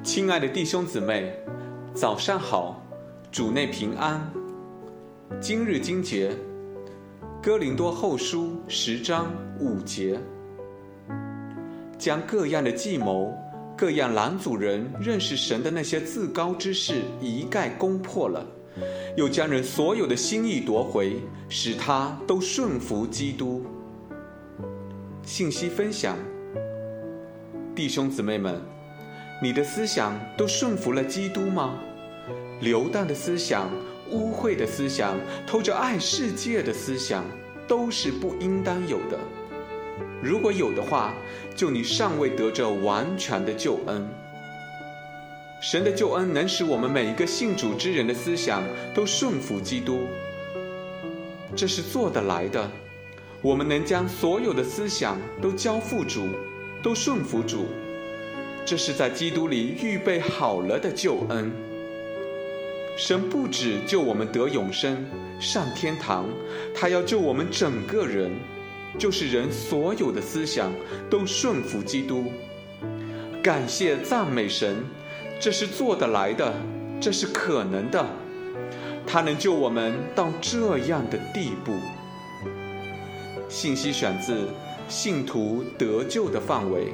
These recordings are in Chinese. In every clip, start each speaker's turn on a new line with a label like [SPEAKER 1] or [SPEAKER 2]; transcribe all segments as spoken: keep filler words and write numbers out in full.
[SPEAKER 1] 亲爱的弟兄姊妹，早上好，主内平安。今日经节，哥林多后书十章五节，将各样的计谋、各样拦阻人认识神的那些自高之事一概攻破了，又将人所有的心意夺回，使他都顺服基督。信息分享，弟兄姊妹们，你的思想都顺服了基督吗？流荡的思想、污秽的思想、偷着爱世界的思想，都是不应当有的。如果有的话，就你尚未得着完全的救恩。神的救恩能使我们每一个信主之人的思想都顺服基督，这是做得来的。我们能将所有的思想都交付主，都顺服主，这是在基督里预备好了的救恩。神不只救我们得永生上天堂，他要救我们整个人，就是人所有的思想都顺服基督。感谢赞美神，这是做得来的，这是可能的，他能救我们到这样的地步。信息选自信徒得救的范围。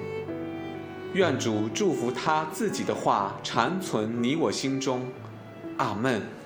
[SPEAKER 1] 愿主祝福他自己的话常存你我心中，阿们。